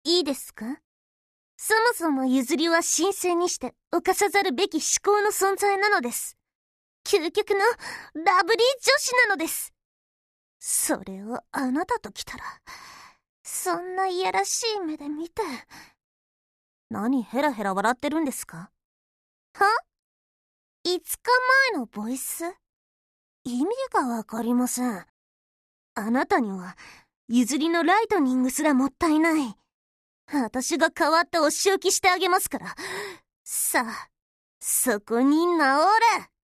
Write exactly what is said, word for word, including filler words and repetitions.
いいですか？そもそもゆずりは神聖にして犯さざるべき思考の存在なのです。究極のラブリー女子なのです。それをあなたと来たら、そんないやらしい目で見て。何ヘラヘラ笑ってるんですか？はいつかまえのボイス？意味がわかりません。あなたにはゆずりのライトニングすらもったいない。私が代わってお仕置きしてあげますから。さあ、そこに直れ。